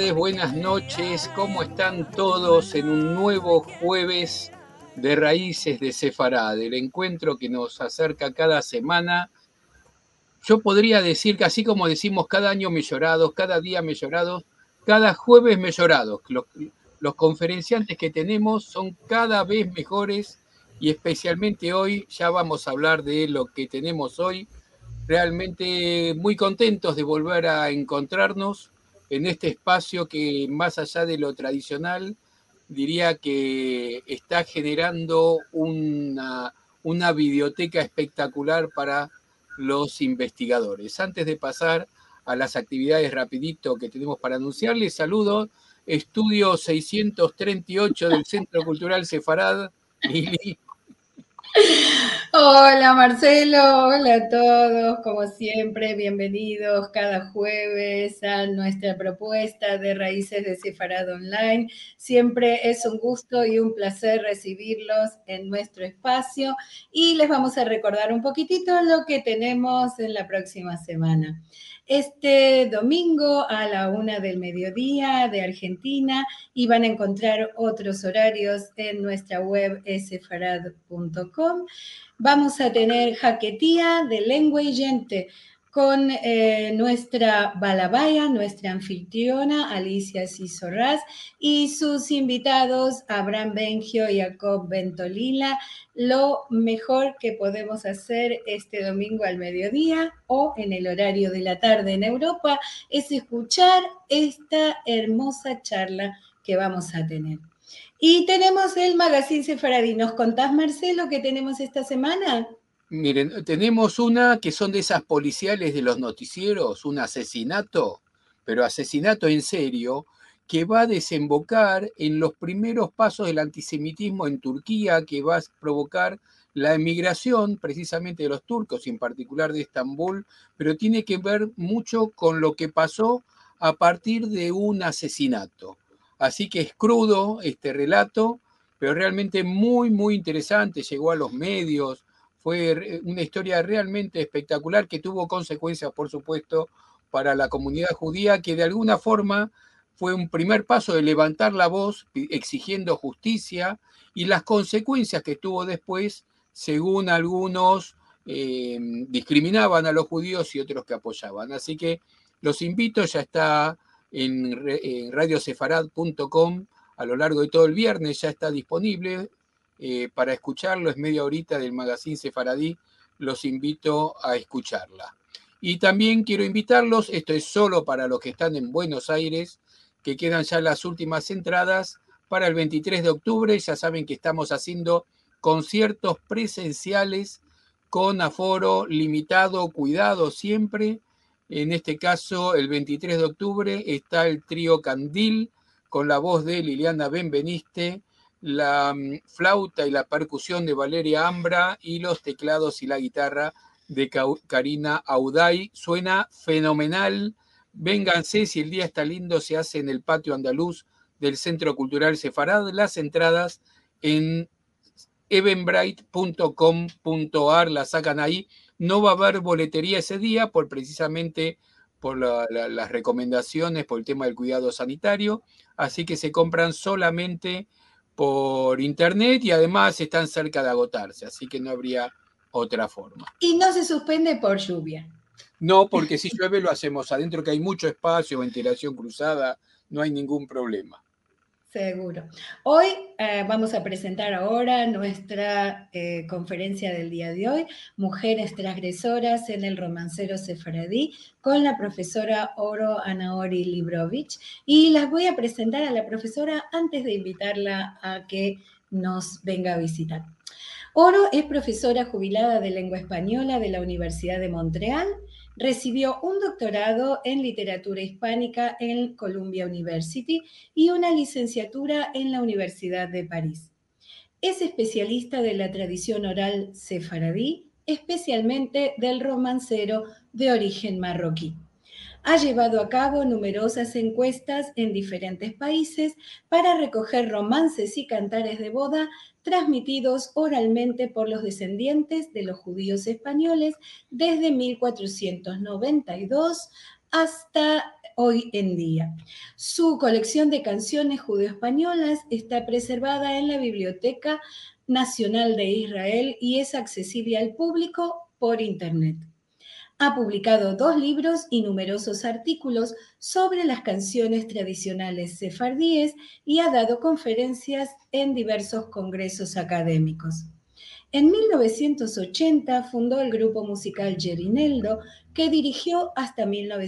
tardes, buenas noches, ¿cómo están todos en un nuevo jueves de Raíces de Sefarad, el encuentro que nos acerca cada semana? Yo podría decir que así como decimos cada año mellorados, cada día mellorados, cada jueves mellorados. Los conferenciantes que tenemos son cada vez mejores y especialmente hoy ya vamos a hablar de lo que tenemos hoy. Realmente muy contentos de volver a encontrarnos en este espacio que, más allá de lo tradicional, diría que está generando una biblioteca espectacular para los investigadores. Antes de pasar a las actividades rapidito que tenemos para anunciarles, saludo Estudio 638 del Centro Cultural Sefarad. Lili. Hola Marcelo, hola a todos, como siempre, bienvenidos cada jueves a nuestra propuesta de Raíces de Sefarad Online. Siempre es un gusto y un placer recibirlos en nuestro espacio y les vamos a recordar un poquitito lo que tenemos en la próxima semana. Este domingo a la 1 del mediodía de Argentina y van a encontrar otros horarios en nuestra web sefarad.com. Vamos a tener Jaquetía de Lengua y Gente con nuestra balabaya, nuestra anfitriona Alicia Cisorraz y sus invitados Abraham Bengio y Jacob Bentolila. Lo mejor que podemos hacer este domingo al mediodía o en el horario de la tarde en Europa es escuchar esta hermosa charla que vamos a tener. Y tenemos el Magazine Sefaradí. ¿Nos contás, Marcelo, qué tenemos esta semana? Miren, tenemos una que son de esas policiales de los noticieros, un asesinato, pero asesinato en serio, que va a desembocar en los primeros pasos del antisemitismo en Turquía, que va a provocar la emigración precisamente de los turcos, y en particular de Estambul, pero tiene que ver mucho con lo que pasó a partir de un asesinato. Así que es crudo este relato, pero realmente muy, muy interesante, llegó a los medios. Fue una historia realmente espectacular que tuvo consecuencias, por supuesto, para la comunidad judía, que de alguna forma fue un primer paso de levantar la voz exigiendo justicia y las consecuencias que tuvo después, según algunos discriminaban a los judíos y otros que apoyaban. Así que los invito, ya está en radiosefarad.com a lo largo de todo el viernes, ya está disponible. Para escucharlo, es media horita del Magazine Sefaradí, los invito a escucharla. Y también quiero invitarlos, esto es solo para los que están en Buenos Aires, que quedan ya las últimas entradas para el 23 de octubre, ya saben que estamos haciendo conciertos presenciales con aforo limitado, cuidado siempre. En este caso, el 23 de octubre está el trío Candil con la voz de Liliana Benveniste, la flauta y la percusión de Valeria Ambra y los teclados y la guitarra de Karina Auday. Suena fenomenal. Vénganse, si el día está lindo, se hace en el patio andaluz del Centro Cultural Sefarad. Las entradas en eventbrite.com.ar las sacan ahí. No va a haber boletería ese día precisamente por las recomendaciones, por el tema del cuidado sanitario, así que se compran solamente por internet y además están cerca de agotarse, así que no habría otra forma. Y no se suspende por lluvia. No, porque si llueve lo hacemos adentro, que hay mucho espacio, ventilación cruzada, no hay ningún problema. Seguro. Hoy vamos a presentar ahora nuestra conferencia del día de hoy, Mujeres Transgresoras en el Romancero Sefaradí, con la profesora Oro Anaori Librovich. Y las voy a presentar a la profesora antes de invitarla a que nos venga a visitar. Oro es profesora jubilada de lengua española de la Universidad de Montreal. Recibió un doctorado en literatura hispánica en Columbia University y una licenciatura en la Universidad de París. Es especialista de la tradición oral sefaradí, especialmente del romancero de origen marroquí. Ha llevado a cabo numerosas encuestas en diferentes países para recoger romances y cantares de boda transmitidos oralmente por los descendientes de los judíos españoles desde 1492 hasta hoy en día. Su colección de canciones judeoespañolas está preservada en la Biblioteca Nacional de Israel y es accesible al público por Internet. Ha publicado 2 libros y numerosos artículos sobre las canciones tradicionales sefardíes y ha dado conferencias en diversos congresos académicos. En 1980 fundó el grupo musical Jerineldo, que dirigió hasta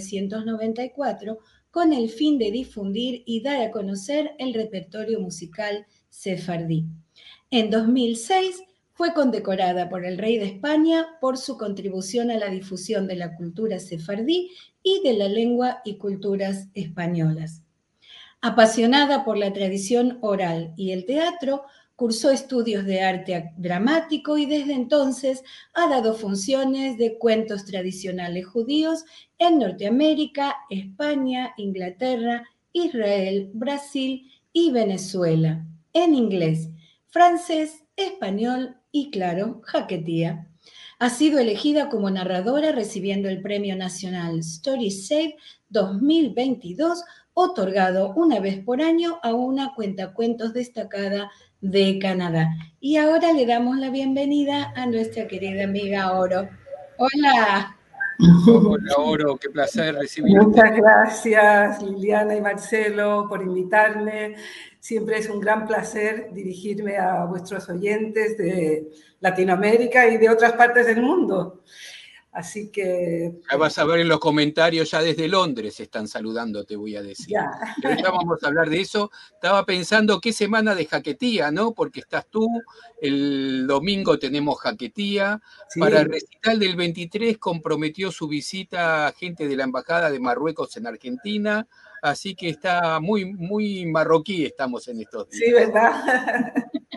1994 con el fin de difundir y dar a conocer el repertorio musical sefardí. En 2006 fue condecorada por el rey de España por su contribución a la difusión de la cultura sefardí y de la lengua y culturas españolas. Apasionada por la tradición oral y el teatro, cursó estudios de arte dramático y desde entonces ha dado funciones de cuentos tradicionales judíos en Norteamérica, España, Inglaterra, Israel, Brasil y Venezuela, en inglés, francés, español y, claro, jaquetía. Ha sido elegida como narradora recibiendo el Premio Nacional StorySave 2022, otorgado una vez por año a una cuentacuentos destacada de Canadá. Y ahora le damos la bienvenida a nuestra querida amiga Oro. Hola. Hola, Oro, qué placer recibirte. Muchas gracias, Liliana y Marcelo, por invitarme. Siempre es un gran placer dirigirme a vuestros oyentes de Latinoamérica y de otras partes del mundo. Así que... Ya vas a ver en los comentarios, ya desde Londres están saludando, te voy a decir. Ya. Pero ya vamos a hablar de eso. Estaba pensando qué semana de jaquetía, ¿no? Porque estás tú, el domingo tenemos jaquetía. Sí. Para el recital del 23 comprometió su visita a gente de la Embajada de Marruecos en Argentina, así que está muy marroquí estamos en estos días. Sí, ¿verdad?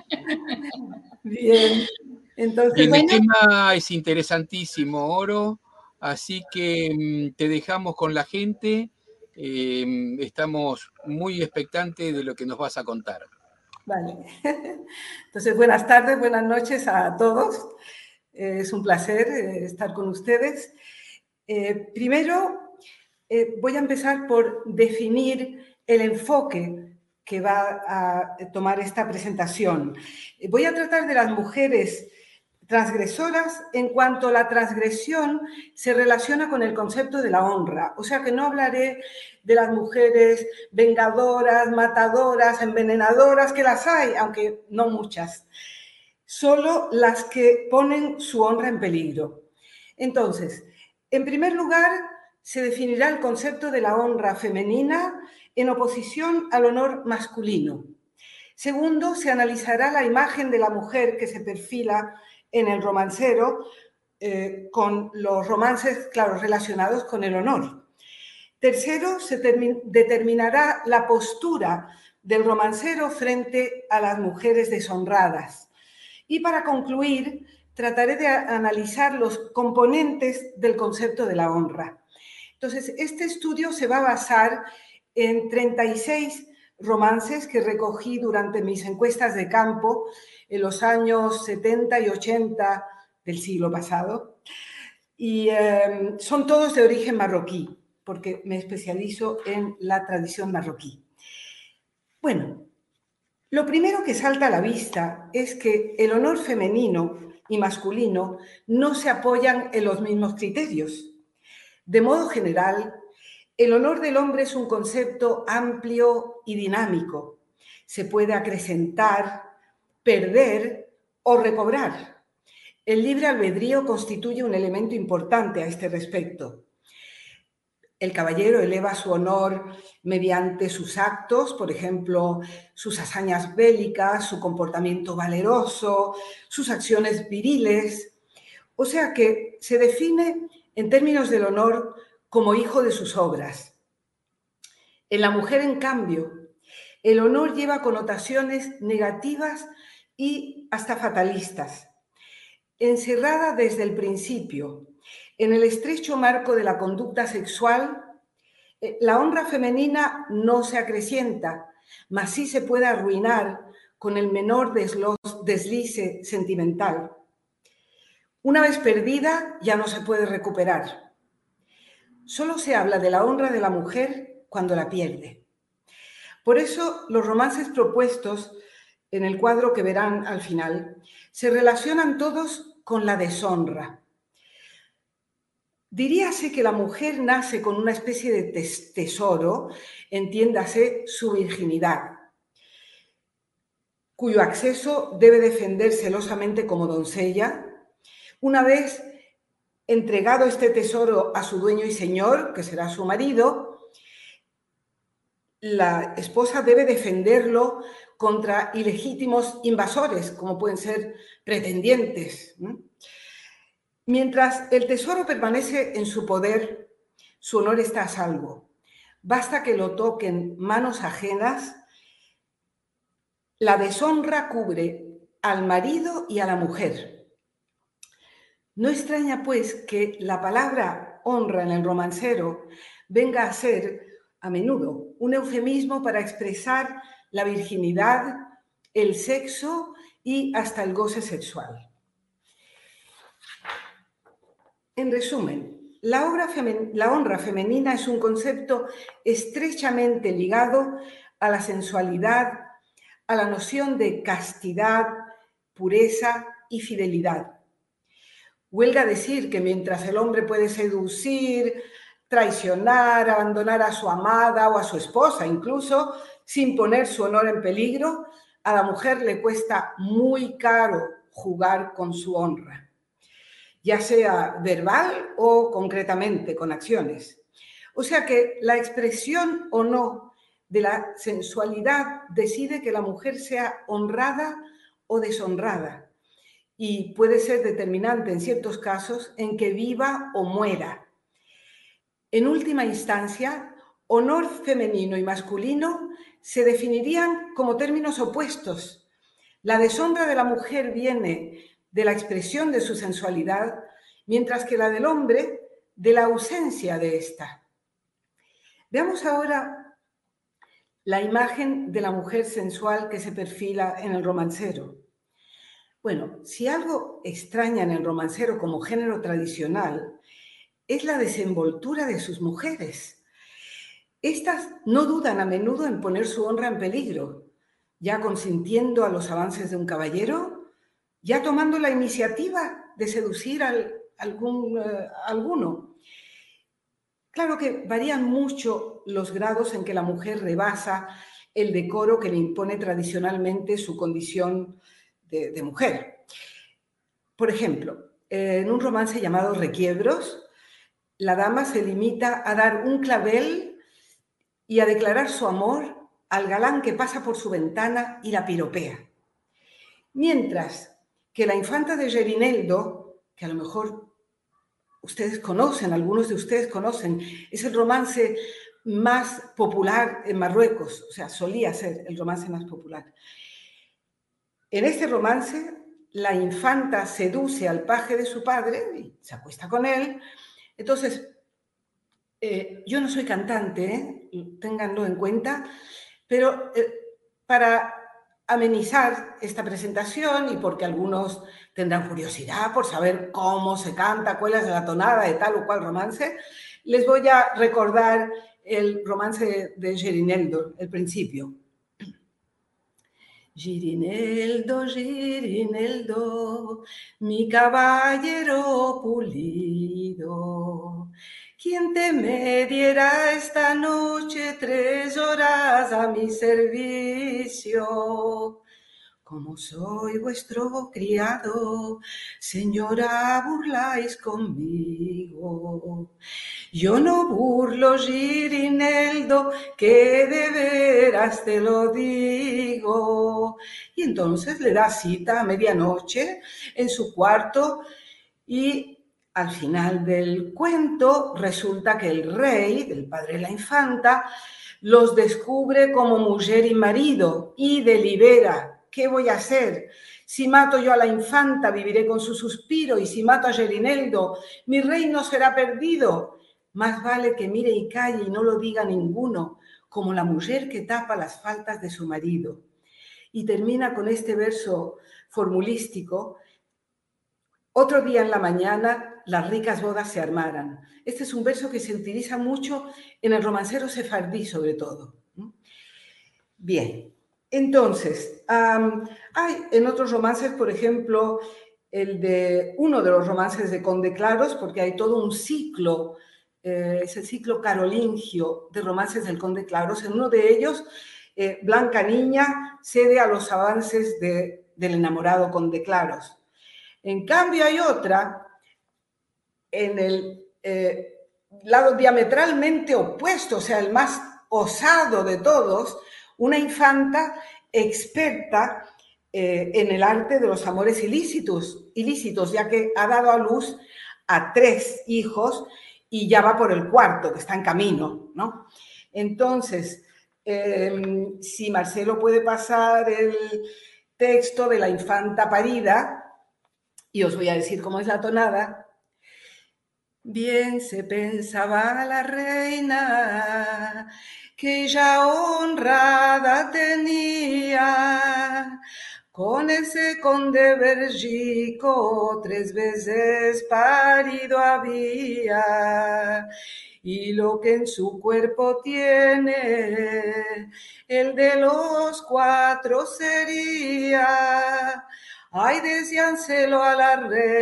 Bien. Entonces, Bien, el tema es interesantísimo, Oro, así que te dejamos con la gente. Estamos muy expectantes de lo que nos vas a contar. Vale. Entonces, buenas tardes, buenas noches a todos. Es un placer estar con ustedes. Primero, voy a empezar por definir el enfoque que va a tomar esta presentación. Voy a tratar de las mujeres transgresoras en cuanto la transgresión se relaciona con el concepto de la honra. O sea que no hablaré de las mujeres vengadoras, matadoras, envenenadoras, que las hay, aunque no muchas. Solo las que ponen su honra en peligro. Entonces, en primer lugar, se definirá el concepto de la honra femenina en oposición al honor masculino. Segundo, se analizará la imagen de la mujer que se perfila en el romancero, con los romances, claro, relacionados con el honor. Tercero, se determinará la postura del romancero frente a las mujeres deshonradas. Y para concluir, trataré de analizar los componentes del concepto de la honra. Entonces, este estudio se va a basar en 36 romances que recogí durante mis encuestas de campo en los años 70 y 80 del siglo pasado. Y son todos de origen marroquí, porque me especializo en la tradición marroquí. Bueno, lo primero que salta a la vista es que el honor femenino y masculino no se apoyan en los mismos criterios. De modo general, el honor del hombre es un concepto amplio y dinámico. Se puede acrecentar, perder o recobrar. El libre albedrío constituye un elemento importante a este respecto. El caballero eleva su honor mediante sus actos, por ejemplo, sus hazañas bélicas, su comportamiento valeroso, sus acciones viriles. O sea que se define en términos del honor como hijo de sus obras. En la mujer, en cambio, el honor lleva connotaciones negativas y hasta fatalistas. Encerrada desde el principio en el estrecho marco de la conducta sexual, la honra femenina no se acrecienta, mas sí se puede arruinar con el menor deslice sentimental. Una vez perdida, ya no se puede recuperar. Solo se habla de la honra de la mujer cuando la pierde. Por eso los romances propuestos en el cuadro que verán al final se relacionan todos con la deshonra. Diríase que la mujer nace con una especie de tesoro, entiéndase su virginidad, cuyo acceso debe defender celosamente como doncella. Una vez entregado este tesoro a su dueño y señor, que será su marido, la esposa debe defenderlo contra ilegítimos invasores, como pueden ser pretendientes. Mientras el tesoro permanece en su poder, su honor está a salvo. Basta que lo toquen manos ajenas. La deshonra cubre al marido y a la mujer. No extraña, pues, que la palabra honra en el romancero venga a ser, a menudo, un eufemismo para expresar la virginidad, el sexo y hasta el goce sexual. En resumen, la honra femenina es un concepto estrechamente ligado a la sensualidad, a la noción de castidad, pureza y fidelidad. Huelga decir que mientras el hombre puede seducir, traicionar, abandonar a su amada o a su esposa, incluso sin poner su honor en peligro, a la mujer le cuesta muy caro jugar con su honra, ya sea verbal o concretamente con acciones. O sea que la expresión o no de la sensualidad decide que la mujer sea honrada o deshonrada, y puede ser determinante en ciertos casos en que viva o muera. En última instancia, honor femenino y masculino se definirían como términos opuestos. La deshonra de la mujer viene de la expresión de su sensualidad, mientras que la del hombre de la ausencia de esta. Veamos ahora la imagen de la mujer sensual que se perfila en el romancero. Bueno, si algo extraña en el romancero como género tradicional es la desenvoltura de sus mujeres. Estas no dudan a menudo en poner su honra en peligro, ya consintiendo a los avances de un caballero, ya tomando la iniciativa de seducir a alguno. Claro que varían mucho los grados en que la mujer rebasa el decoro que le impone tradicionalmente su condición de mujer. Por ejemplo, en un romance llamado Requiebros, la dama se limita a dar un clavel y a declarar su amor al galán que pasa por su ventana y la piropea. Mientras que la infanta de Gerineldo, que a lo mejor ustedes conocen, algunos de ustedes conocen, es el romance más popular en Marruecos, o sea, solía ser el romance más popular. En este romance, la infanta seduce al paje de su padre y se acuesta con él. Entonces, yo no soy cantante, ténganlo en cuenta, pero para amenizar esta presentación y porque algunos tendrán curiosidad por saber cómo se canta, cuál es la tonada de tal o cual romance, les voy a recordar el romance de Gerineldo, el principio. Girineldo, Girineldo, mi caballero pulido, ¿quién te me diera esta noche 3 horas a mi servicio? Como soy vuestro criado, señora, burláis conmigo. Yo no burlo, Girineldo, que de veras te lo digo. Y entonces le da cita a medianoche en su cuarto y al final del cuento resulta que el rey, el padre de la infanta, los descubre como mujer y marido y delibera. ¿Qué voy a hacer? Si mato yo a la infanta, viviré con su suspiro, y si mato a Gerineldo, mi reino será perdido. Más vale que mire y calle y no lo diga ninguno, como la mujer que tapa las faltas de su marido. Y termina con este verso formulístico: Otro día en la mañana, las ricas bodas se armaran. Este es un verso que se utiliza mucho en el romancero sefardí, sobre todo. Bien, entonces, hay en otros romances, por ejemplo, uno de los romances de Conde Claros, porque hay todo un ciclo, es el ciclo carolingio de romances del Conde Claros. En uno de ellos, Blanca Niña cede a los avances del enamorado Conde Claros. En cambio, hay otra en el lado diametralmente opuesto, o sea, el más osado de todos, una infanta experta en el arte de los amores ilícitos, ya que ha dado a luz a 3 hijos y ya va por el 4º, que está en camino, ¿no? Entonces, si Marcelo puede pasar el texto de la infanta parida, y os voy a decir cómo es la tonada. Bien se pensaba la reina, que ya honrada tenía, con ese conde Bergico 3 veces parido había, y lo que en su cuerpo tiene, el de los 4 sería. Ay, decíanselo a la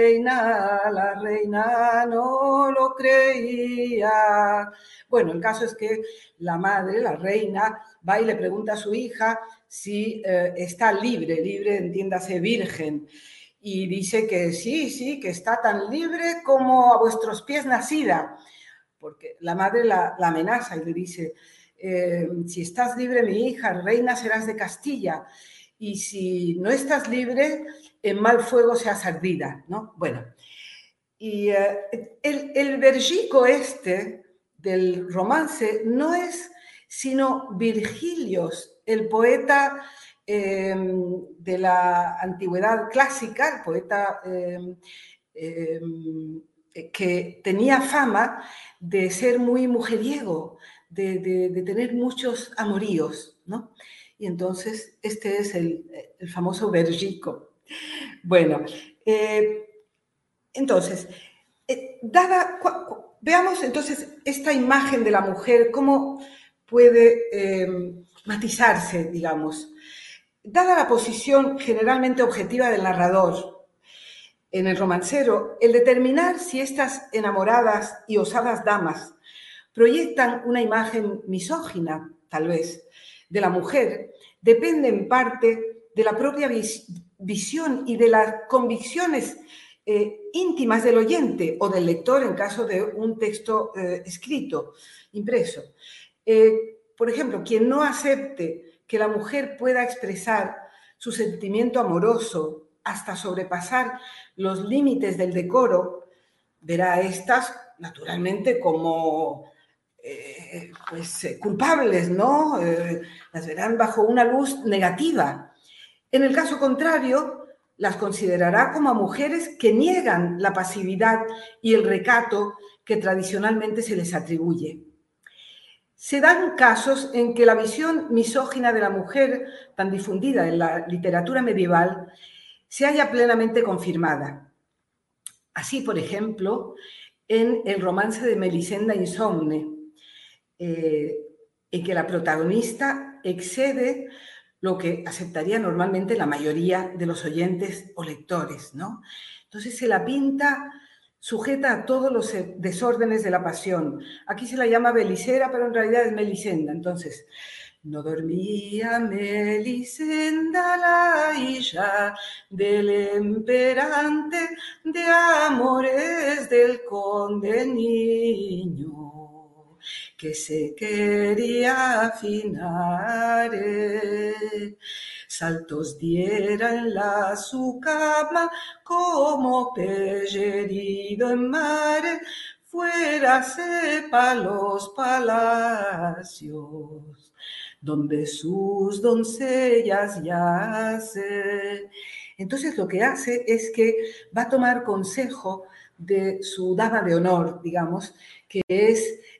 reina no lo creía. Bueno, el caso es que la madre, la reina, va y le pregunta a su hija si está libre, entiéndase, virgen. Y dice que sí, que está tan libre como a vuestros pies nacida. Porque la madre la amenaza y le dice, si estás libre, mi hija, reina serás de Castilla. Y si no estás libre, en mal fuego seas ardida, ¿no? Bueno, y el Bergico este del romance no es sino Virgilios, el poeta de la antigüedad clásica, el poeta que tenía fama de ser muy mujeriego, de tener muchos amoríos, ¿no? Y entonces este es el famoso Bergico. Bueno, entonces, veamos entonces esta imagen de la mujer, cómo puede matizarse, digamos. Dada la posición generalmente objetiva del narrador en el romancero, el determinar si estas enamoradas y osadas damas proyectan una imagen misógina, tal vez, de la mujer, depende en parte de la propia visión y de las convicciones íntimas del oyente o del lector en caso de un texto escrito, impreso. Por ejemplo, quien no acepte que la mujer pueda expresar su sentimiento amoroso hasta sobrepasar los límites del decoro, verá a estas, naturalmente, como culpables, ¿no? Las verán bajo una luz negativa. En el caso contrario, las considerará como a mujeres que niegan la pasividad y el recato que tradicionalmente se les atribuye. Se dan casos en que la visión misógina de la mujer, tan difundida en la literatura medieval, se halla plenamente confirmada. Así, por ejemplo, en el romance de Melisenda Insomne, en que la protagonista excede lo que aceptaría normalmente la mayoría de los oyentes o lectores, ¿no? Entonces se la pinta sujeta a todos los desórdenes de la pasión. Aquí se la llama Belicera, pero en realidad es Melisenda. Entonces, no dormía Melisenda, la hija del emperante, de amores del conde niño, que se quería afinar. Saltos diera en su cama, como pez herido en mare, fuérase pa' los palacios, donde sus doncellas yacen. Entonces lo que hace es que va a tomar consejo de su dama de honor, digamos, que es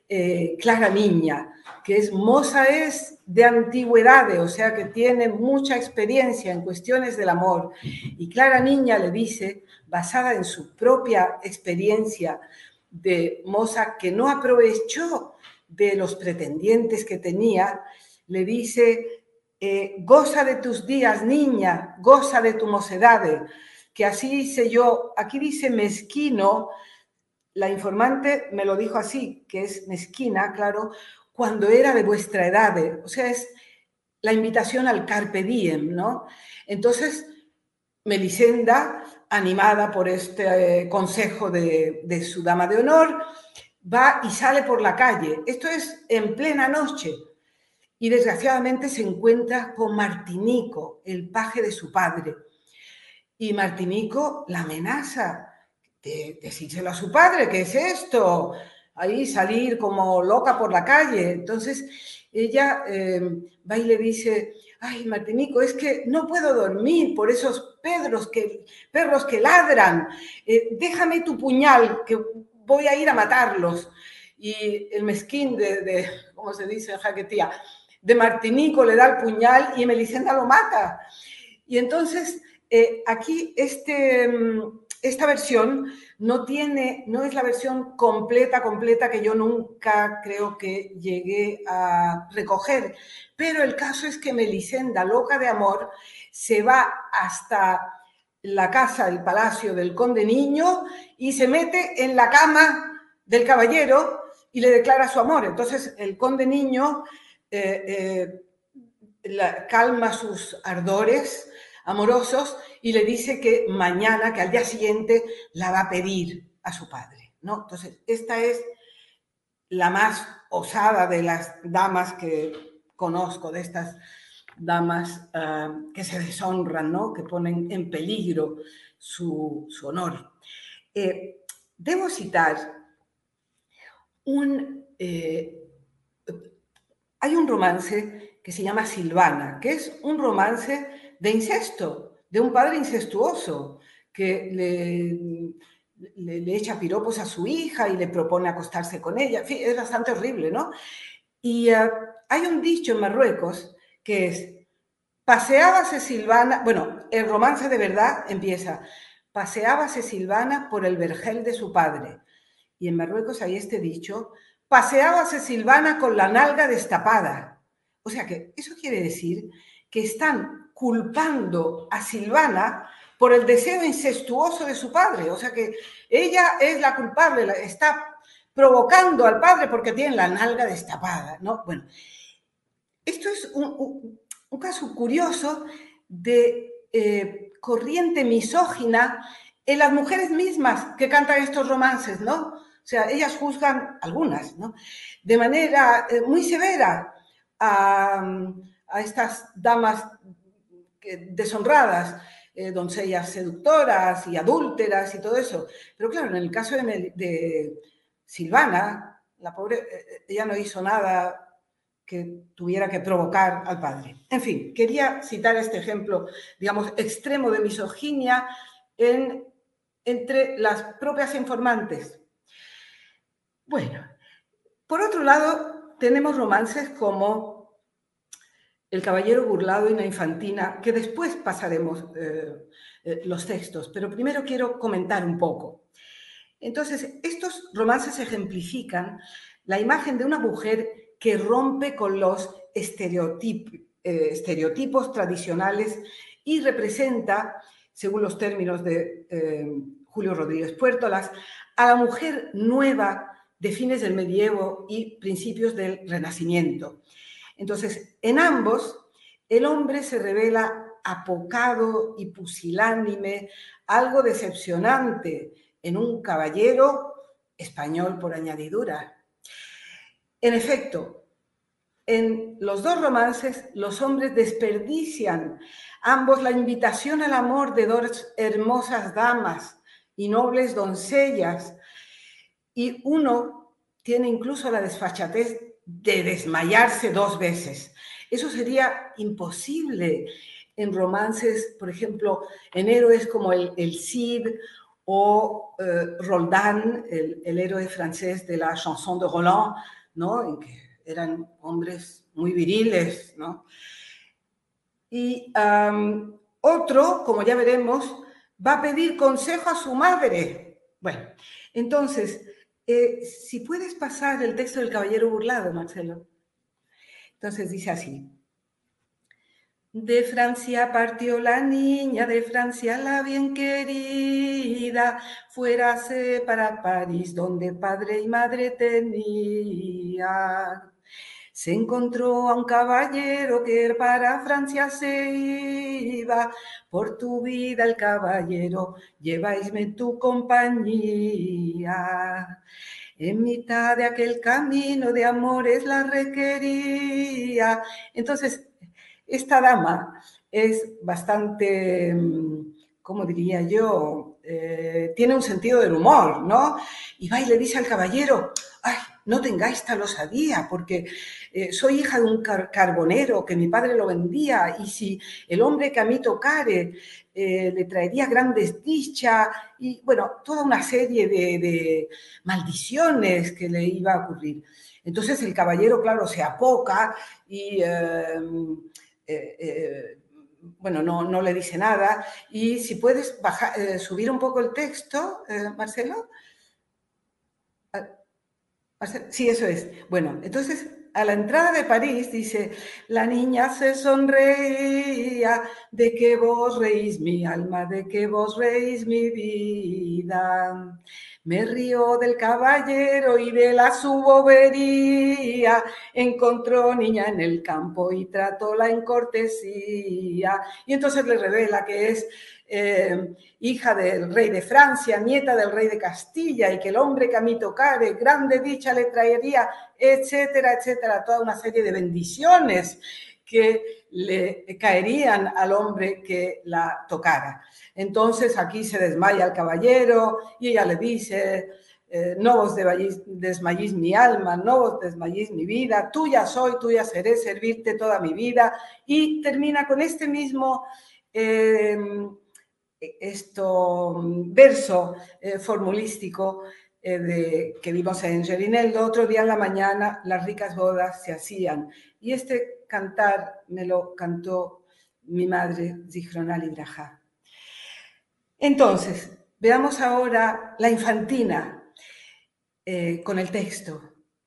Clara Niña, que es moza es de antigüedad, o sea que tiene mucha experiencia en cuestiones del amor. Y Clara Niña le dice, basada en su propia experiencia de moza que no aprovechó de los pretendientes que tenía, le dice, goza de tus días, niña, goza de tu mocedad, que así hice yo. Aquí dice mezquino. La informante me lo dijo así, que es mezquina, claro, cuando era de vuestra edad. O sea, es la invitación al carpe diem, ¿no? Entonces, Melisenda, animada por este consejo de su dama de honor, va y sale por la calle. Esto es en plena noche. Y desgraciadamente se encuentra con Martinico, el paje de su padre. Y Martinico la amenaza de decírselo a su padre, ¿qué es esto? Ahí salir como loca por la calle. Entonces ella va y le dice, ay, Martinico, es que no puedo dormir por esos perros que ladran. Déjame tu puñal, que voy a ir a matarlos. Y el mezquín ¿cómo se dice en jaquetía? De Martinico le da el puñal y Melisenda lo mata. Y entonces aquí esta versión no es la versión completa que yo nunca creo que llegué a recoger, pero el caso es que Melisenda, loca de amor, se va hasta la casa, el palacio del conde Niño y se mete en la cama del caballero y le declara su amor. Entonces el conde Niño calma sus ardores amorosos y le dice que mañana, que al día siguiente, la va a pedir a su padre, ¿no? Entonces, esta es la más osada de las damas que conozco, de estas damas que se deshonran, ¿no? Que ponen en peligro su honor. Debo citar hay un romance que se llama Silvana, que es un romance de incesto, de un padre incestuoso que le echa piropos a su hija y le propone acostarse con ella. En fin, es bastante horrible, ¿no? Y hay un dicho en Marruecos que es, paseábase Silvana, bueno, el romance de verdad empieza, paseábase Silvana por el vergel de su padre. Y en Marruecos hay este dicho, paseábase Silvana con la nalga destapada. O sea que eso quiere decir que están culpando a Silvana por el deseo incestuoso de su padre. O sea que ella es la culpable, está provocando al padre porque tiene la nalga destapada, ¿no? Bueno, esto es un caso curioso de corriente misógina en las mujeres mismas que cantan estos romances, ¿no? O sea, ellas juzgan, algunas, ¿no? De manera muy severa a estas damas deshonradas, doncellas seductoras y adúlteras y todo eso. Pero claro, en el caso de Silvana, la pobre, ella no hizo nada que tuviera que provocar al padre. En fin, quería citar este ejemplo, digamos, extremo de misoginia entre las propias informantes. Bueno, por otro lado, tenemos romances como El caballero burlado y la infantina, que después pasaremos los textos, pero primero quiero comentar un poco. Entonces, estos romances ejemplifican la imagen de una mujer que rompe con los estereotipos tradicionales y representa, según los términos de Julio Rodríguez Puertolas, a la mujer nueva de fines del medievo y principios del Renacimiento. Entonces, en ambos, el hombre se revela apocado y pusilánime, algo decepcionante en un caballero español por añadidura. En efecto, en los dos romances, los hombres desperdician ambos la invitación al amor de dos hermosas damas y nobles doncellas, y uno tiene incluso la desfachatez de desmayarse 2 veces. Eso sería imposible en romances, por ejemplo, en héroes como el Cid o Roldan, el héroe francés de la chanson de Roland, ¿no? En que eran hombres muy viriles, ¿no? Y otro, como ya veremos, va a pedir consejo a su madre. Bueno, entonces, si puedes pasar el texto del caballero burlado, Marcelo. Entonces dice así. De Francia partió la niña, de Francia la bien querida, fuérase para París, donde padre y madre tenía. Se encontró a un caballero que para Francia se iba, por tu vida el caballero, lleváisme tu compañía. En mitad de aquel camino de amores la requería. Entonces, esta dama es bastante, ¿cómo diría yo? Tiene un sentido del humor, ¿no? Y va y le dice al caballero, ay, no tengáis tal osadía, porque soy hija de un carbonero que mi padre lo vendía, y si el hombre que a mí tocare le traería gran desdicha, y bueno, toda una serie de maldiciones que le iba a ocurrir. Entonces el caballero, claro, se apoca y... bueno, no le dice nada. Y si puedes subir un poco el texto, Marcelo. Sí, eso es. Bueno, entonces a la entrada de París dice, la niña se sonreía, de que vos reís mi alma, de que vos reís mi vida. Me río del caballero y de la su bobería, encontró niña en el campo y tratóla en cortesía. Y entonces le revela que es hija del rey de Francia, nieta del rey de Castilla, y que el hombre que a mí tocare, grande dicha le traería, etcétera, etcétera, toda una serie de bendiciones que le caerían al hombre que la tocara. Entonces aquí se desmaya el caballero y ella le dice, no vos desmayéis mi alma, no vos desmayéis mi vida, tuya soy, tuya seré, servirte toda mi vida. Y termina con este mismo verso formulístico que vimos en Gerineldo. Otro día en la mañana las ricas bodas se hacían, y este cantar me lo cantó mi madre, Zichronal Ibrahá. Entonces, veamos ahora la infantina con el texto.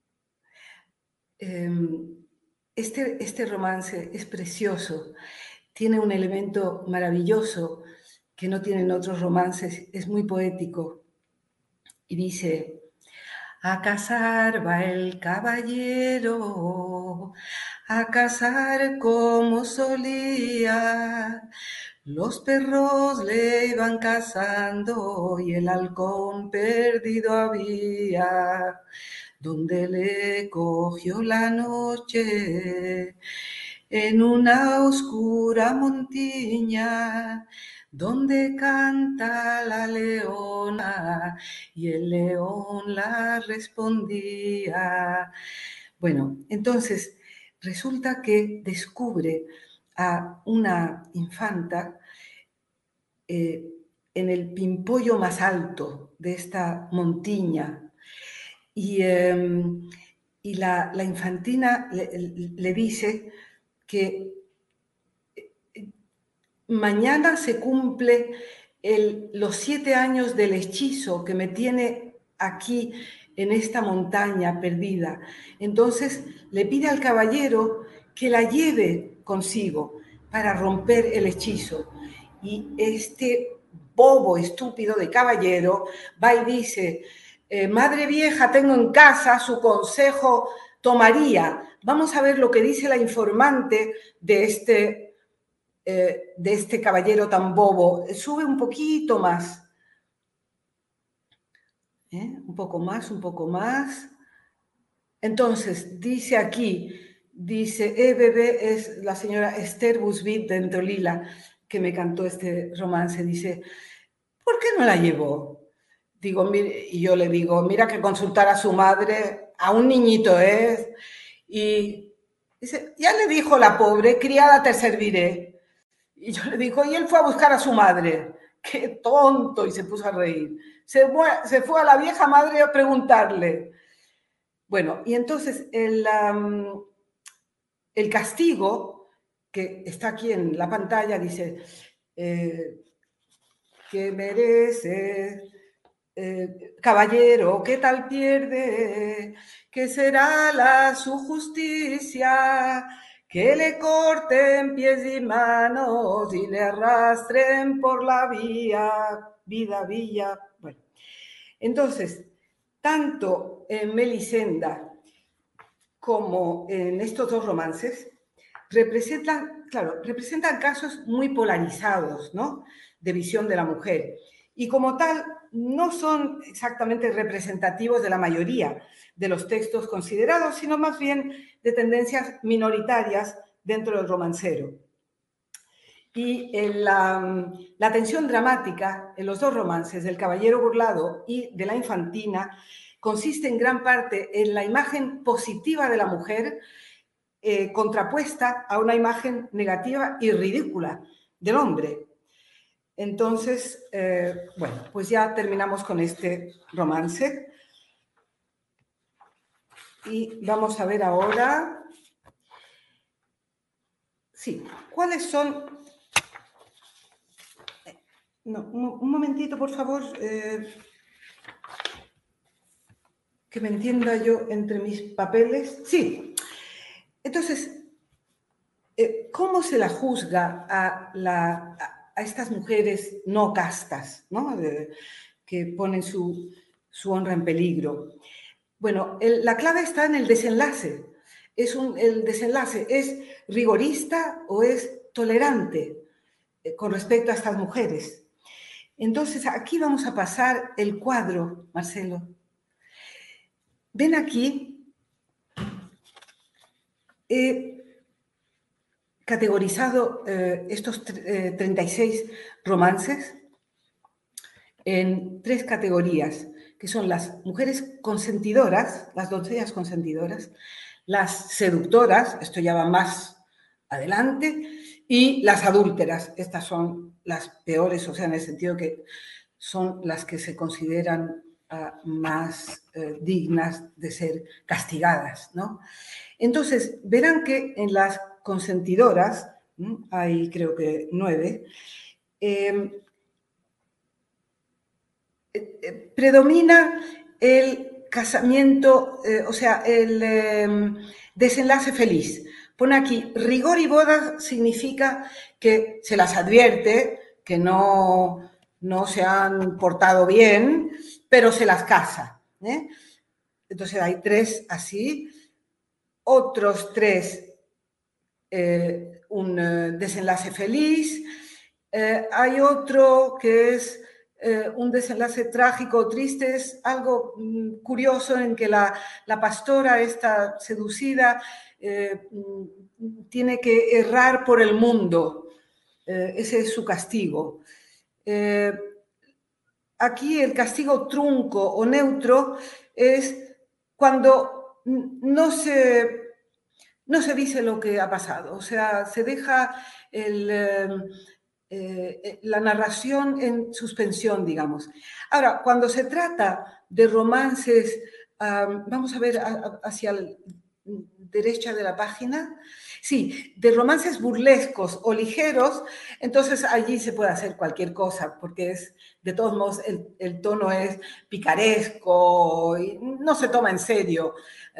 Este romance es precioso, tiene un elemento maravilloso que no tienen otros romances, es muy poético. Y dice, a cazar va el caballero, a cazar como solía. Los perros le iban cazando y el halcón perdido había. Donde le cogió la noche en una oscura montiña, donde canta la leona y el león la respondía. Bueno, entonces resulta que descubre a una infanta en el pimpollo más alto de esta montiña, y la infantina le dice que mañana se cumple los 7 años del hechizo que me tiene aquí en esta montaña perdida. Entonces le pide al caballero que la lleve consigo para romper el hechizo. Y este bobo estúpido de caballero va y dice, madre vieja, tengo en casa, su consejo tomaría. Vamos a ver lo que dice la informante de este caballero tan bobo. Sube un poquito más. Un poco más, un poco más. Entonces, dice aquí, dice, bebé, es la señora Esther Busbit de Entolila, que me cantó este romance. Dice, ¿por qué no la llevó? Digo, mire, y yo le digo, mira que consultar a su madre, a un niñito es. Y dice, ya le dijo la pobre, criada te serviré. Y yo le digo, y él fue a buscar a su madre. ¡Qué tonto! Y se puso a reír. Se fue a la vieja madre a preguntarle. Bueno, y entonces el castigo, que está aquí en la pantalla, dice que merece, caballero, ¿qué tal pierde? ¿Qué será su justicia? Que le corten pies y manos y le arrastren por la villa. Bueno, entonces, tanto en Melisenda como en estos dos romances, representan casos muy polarizados, ¿no?, de visión de la mujer. Y como tal, no son exactamente representativos de la mayoría de los textos considerados, sino más bien de tendencias minoritarias dentro del romancero. Y la tensión dramática en los dos romances, del Caballero Burlado y de La Infantina, consiste en gran parte en la imagen positiva de la mujer contrapuesta a una imagen negativa y ridícula del hombre. Entonces, bueno, pues ya terminamos con este romance. Y vamos a ver ahora, sí, cuáles son... No, un momentito, por favor, que me entienda yo entre mis papeles. Sí, entonces, ¿cómo se la juzga a estas mujeres no castas, ¿no?, que ponen su honra en peligro? Bueno, la clave está en el desenlace. El desenlace es rigorista o es tolerante con respecto a estas mujeres. Entonces, aquí vamos a pasar el cuadro, Marcelo. Ven aquí, he categorizado estos 36 romances en 3 categorías, que son las mujeres consentidoras, las doncellas consentidoras, las seductoras, esto ya va más adelante, y las adúlteras. Estas son las peores, o sea, en el sentido que son las que se consideran más dignas de ser castigadas, ¿no? Entonces, verán que en las consentidoras, hay creo que 9, predomina el casamiento, o sea, el desenlace feliz. Pone aquí, rigor y boda significa que se las advierte que no se han portado bien, pero se las casa, ¿eh? Entonces hay 3 así, otros 3, un desenlace feliz, hay otro que es un desenlace trágico o triste. Es algo curioso en que la pastora, esta seducida, tiene que errar por el mundo. Ese es su castigo. Aquí el castigo trunco o neutro es cuando no se dice lo que ha pasado, o sea, se deja la narración en suspensión, digamos. Ahora, cuando se trata de romances, vamos a ver hacia la derecha de la página, sí, de romances burlescos o ligeros, entonces allí se puede hacer cualquier cosa, porque es, de todos modos, el tono es picaresco y no se toma en serio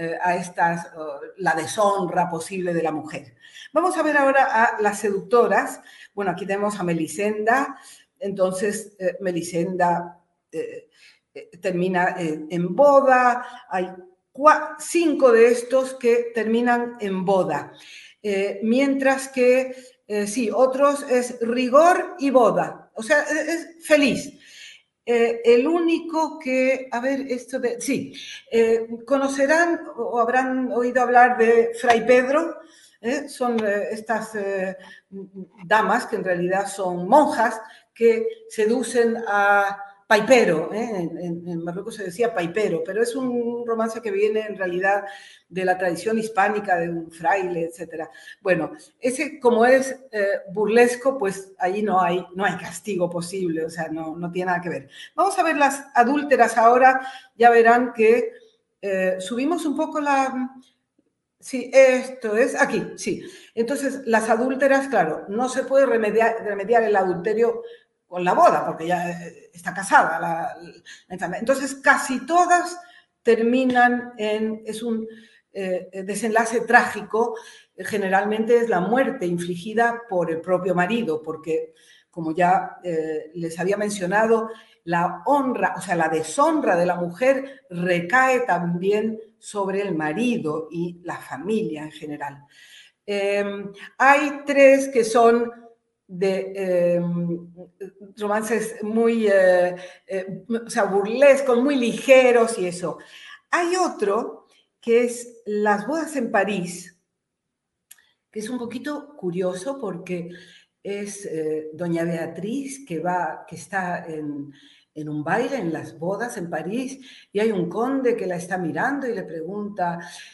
la deshonra posible de la mujer. Vamos a ver ahora a las seductoras. Bueno, aquí tenemos a Melisenda. Entonces, Melisenda termina en boda. Hay 5 de estos que terminan en boda. Mientras que, sí, otros es rigor y boda. O sea, es feliz. El único que, a ver, esto de, sí, conocerán o habrán oído hablar de Fray Pedro. Son estas damas que en realidad son monjas que seducen a Paipero. En Marruecos se decía Paipero, pero es un romance que viene en realidad de la tradición hispánica de un fraile, etc. Bueno, ese, como es burlesco, pues ahí no hay castigo posible, o sea, no tiene nada que ver. Vamos a ver las adúlteras ahora. Ya verán que subimos un poco la... Sí, esto es aquí, sí. Entonces, las adúlteras, claro, no se puede remediar el adulterio con la boda, porque ya está casada la infame. Entonces, casi todas terminan en... Es un desenlace trágico, generalmente es la muerte infligida por el propio marido, porque, como ya les había mencionado, la honra, o sea, la deshonra de la mujer recae también sobre el marido y la familia en general. Hay tres que son de romances muy, o sea, burlescos, muy ligeros y eso. Hay otro que es Las bodas en París, que es un poquito curioso porque es doña Beatriz que está en un baile, en las bodas en París, y hay un conde que la está mirando y le pregunta,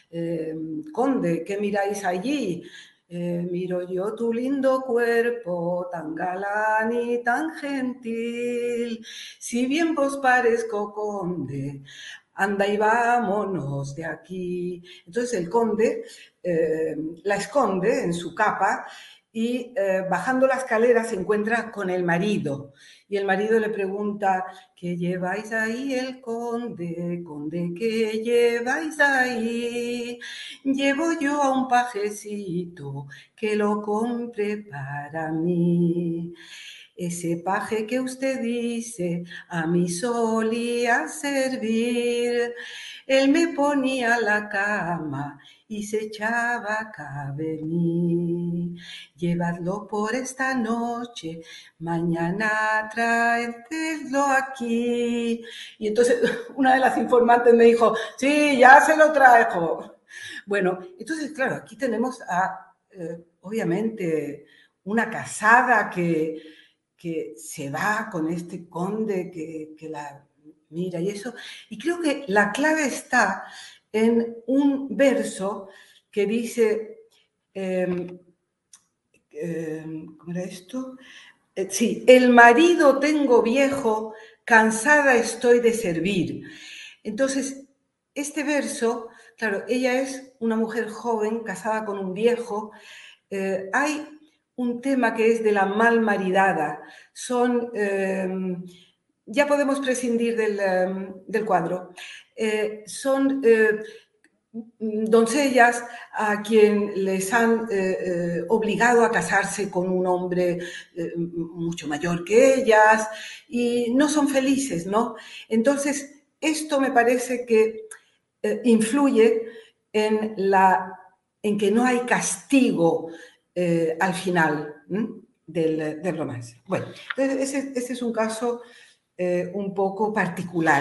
conde, ¿qué miráis allí? Miro yo tu lindo cuerpo, tan galán y tan gentil, si bien vos parezco conde, anda y vámonos de aquí. Entonces el conde la esconde en su capa y bajando la escalera se encuentra con el marido. Y el marido le pregunta, ¿qué lleváis ahí el conde? Conde, ¿qué lleváis ahí? Llevo yo a un pajecito que lo compre para mí. Ese paje que usted dice a mí solía servir. Él me ponía la cama y se echaba a cabenir. Llevadlo por esta noche, mañana traedlo aquí. Y entonces una de las informantes me dijo, sí, ya se lo traigo. Bueno, entonces, claro, aquí tenemos obviamente, una casada que se va con este conde que la mira y eso. Y creo que la clave está en un verso que dice, ¿cómo era esto? Sí, el marido tengo viejo, cansada estoy de servir. Entonces, este verso, claro, ella es una mujer joven, casada con un viejo. Hay un tema que es de la malmaridada. Son, ya podemos prescindir del cuadro. Son doncellas a quien les han obligado a casarse con un hombre mucho mayor que ellas y no son felices, ¿no? Entonces, esto me parece que influye en que no hay castigo al final del romance. Bueno, entonces ese es un caso un poco particular.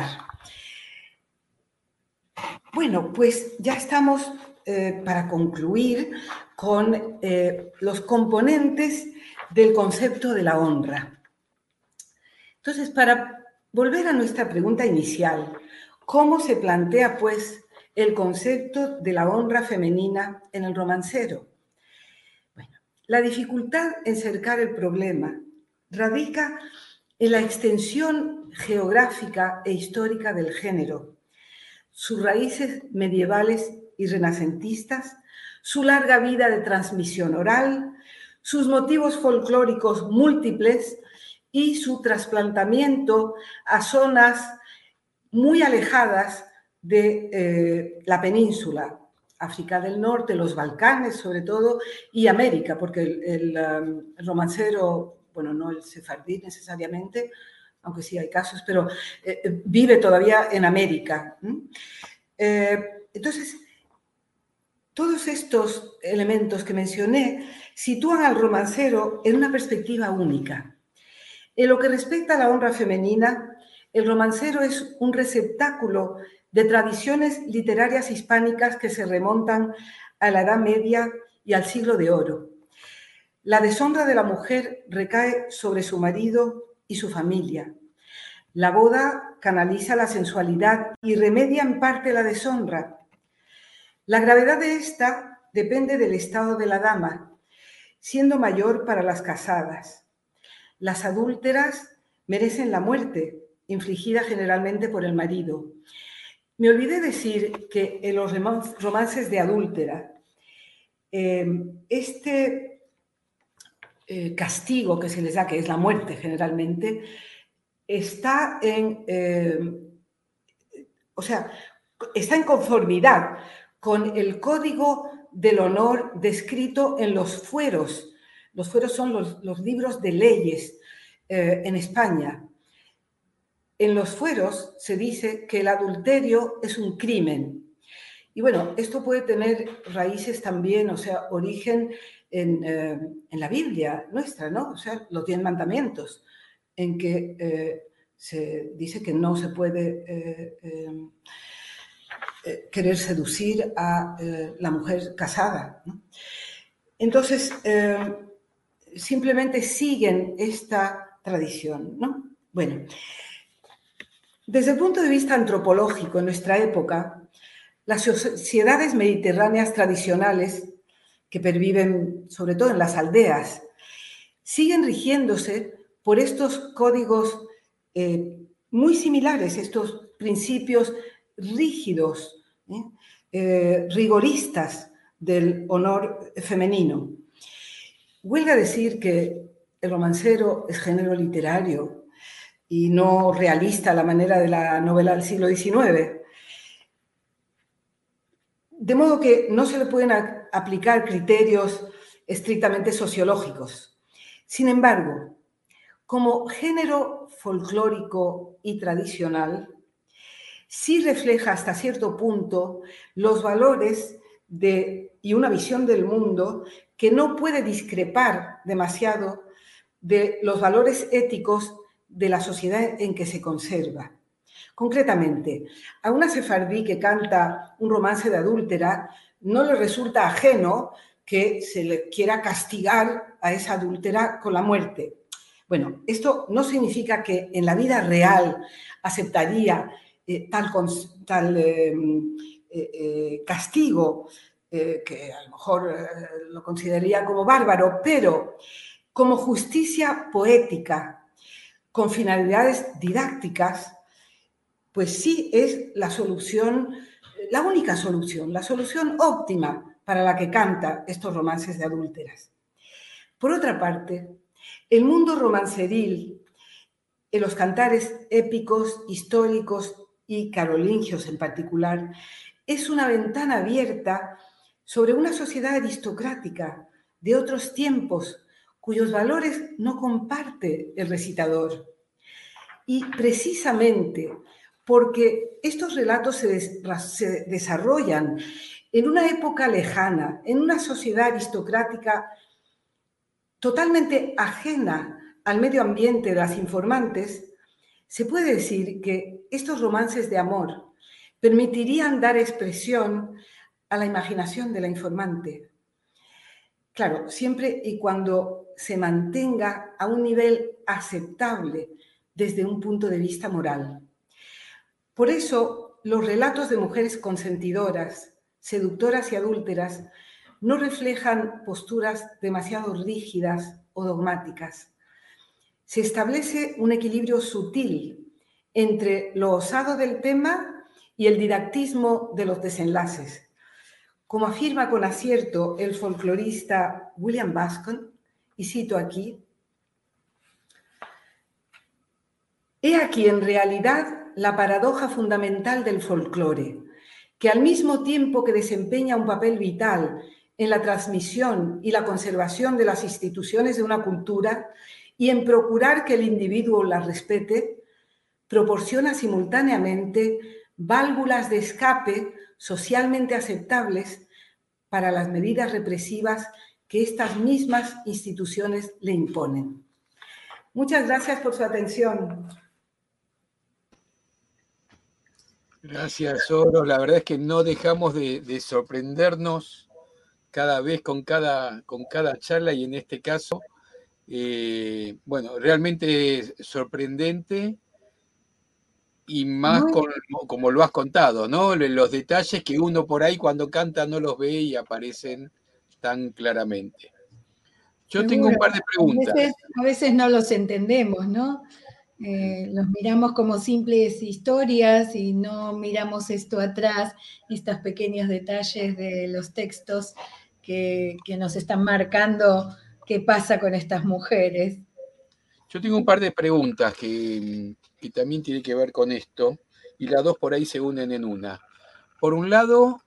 Bueno, pues ya estamos para concluir con los componentes del concepto de la honra. Entonces, para volver a nuestra pregunta inicial, ¿cómo se plantea, pues, el concepto de la honra femenina en el romancero? Bueno, la dificultad en cercar el problema radica en la extensión geográfica e histórica del género, sus raíces medievales y renacentistas, su larga vida de transmisión oral, sus motivos folclóricos múltiples y su trasplantamiento a zonas muy alejadas de la península, África del Norte, los Balcanes sobre todo, y América, porque el romancero, bueno, no el sefardí necesariamente, aunque sí hay casos, pero vive todavía en América. Entonces, todos estos elementos que mencioné sitúan al romancero en una perspectiva única. En lo que respecta a la honra femenina, el romancero es un receptáculo de tradiciones literarias hispánicas que se remontan a la Edad Media y al Siglo de Oro. La deshonra de la mujer recae sobre su marido y su familia. La boda canaliza la sensualidad y remedia en parte la deshonra. La gravedad de esta depende del estado de la dama, siendo mayor para las casadas. Las adúlteras merecen la muerte, infligida generalmente por el marido. Me olvidé decir que en los romances de adúltera, este castigo que se les da, que es la muerte generalmente, está está en conformidad con el código del honor descrito en los fueros. Los fueros son los libros de leyes en España. En los fueros se dice que el adulterio es un crimen. Y bueno, esto puede tener raíces también, o sea, origen en la Biblia nuestra, ¿no? O sea, los 10 mandamientos, en que se dice que no se puede querer seducir a la mujer casada, ¿no? Entonces, simplemente siguen esta tradición, ¿no? Bueno, desde el punto de vista antropológico, en nuestra época, las sociedades mediterráneas tradicionales, que perviven sobre todo en las aldeas, siguen rigiéndose por estos códigos muy similares, estos principios rígidos, rigoristas del honor femenino. Huelga decir que el romancero es género literario y no realista a la manera de la novela del siglo XIX. De modo que no se le pueden aplicar criterios estrictamente sociológicos. Sin embargo, como género folclórico y tradicional, sí refleja hasta cierto punto los valores y una visión del mundo que no puede discrepar demasiado de los valores éticos de la sociedad en que se conserva. Concretamente, a una sefardí que canta un romance de adúltera no le resulta ajeno que se le quiera castigar a esa adúltera con la muerte. Bueno, esto no significa que en la vida real aceptaría tal castigo, que a lo mejor lo consideraría como bárbaro, pero como justicia poética, con finalidades didácticas, pues sí es la solución, la única solución, la solución óptima para la que canta estos romances de adúlteras. Por otra parte, el mundo romanceril, en los cantares épicos, históricos y carolingios en particular, es una ventana abierta sobre una sociedad aristocrática de otros tiempos, cuyos valores no comparte el recitador. Y precisamente porque estos relatos se desarrollan en una época lejana, en una sociedad aristocrática totalmente ajena al medio ambiente de las informantes, se puede decir que estos romances de amor permitirían dar expresión a la imaginación de la informante. Claro, siempre y cuando se mantenga a un nivel aceptable desde un punto de vista moral. Por eso, los relatos de mujeres consentidoras, seductoras y adúlteras no reflejan posturas demasiado rígidas o dogmáticas. Se establece un equilibrio sutil entre lo osado del tema y el didactismo de los desenlaces. Como afirma con acierto el folclorista William Bascom, y cito aquí, «He aquí en realidad la paradoja fundamental del folclore, que al mismo tiempo que desempeña un papel vital en la transmisión y la conservación de las instituciones de una cultura y en procurar que el individuo las respete, proporciona simultáneamente válvulas de escape socialmente aceptables para las medidas represivas que estas mismas instituciones le imponen». Muchas gracias por su atención. Gracias, Oro. La verdad es que no dejamos de sorprendernos cada vez con cada charla y en este caso, bueno, realmente sorprendente y más como lo has contado, ¿no? Los detalles que uno por ahí cuando canta no los ve y aparecen tan claramente. Yo tengo un par de preguntas. A veces no los entendemos, ¿no? Los miramos como simples historias y no miramos esto atrás, estos pequeños detalles de los textos que nos están marcando qué pasa con estas mujeres. Yo tengo un par de preguntas que también tienen que ver con esto, y las dos por ahí se unen en una. Por un lado,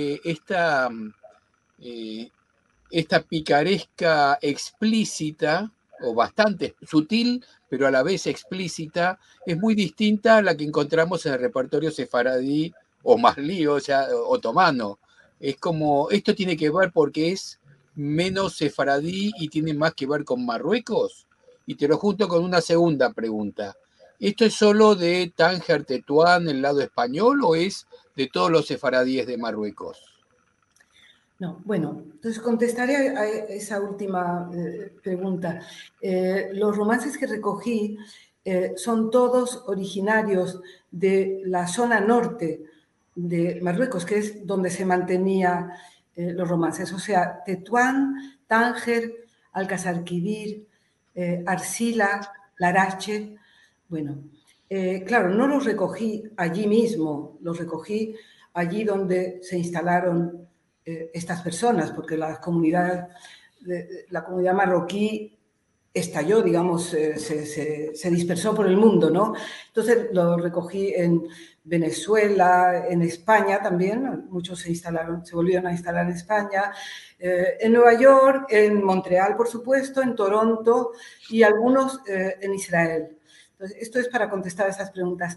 esta picaresca explícita, o bastante sutil, pero a la vez explícita, es muy distinta a la que encontramos en el repertorio sefaradí o maslí, o sea, otomano. Es como, esto tiene que ver porque es menos sefaradí y tiene más que ver con Marruecos. Y te lo junto con una segunda pregunta. ¿Esto es solo de Tánger, Tetuán, el lado español, o es de todos los sefaradíes de Marruecos? No, bueno, entonces contestaré a esa última pregunta. Los romances que recogí son todos originarios de la zona norte de Marruecos, que es donde se mantenían los romances. O sea, Tetuán, Tánger, Alcazarquivir, Arcila, Larache. Bueno, claro, no los recogí allí mismo, los recogí allí donde se instalaron estas personas, porque la comunidad marroquí estalló, digamos, se dispersó por el mundo, ¿no? Entonces lo recogí en Venezuela, en España también, muchos se volvieron a instalar en España, en Nueva York, en Montreal, por supuesto, en Toronto y algunos en Israel. Entonces, esto es para contestar a esas preguntas.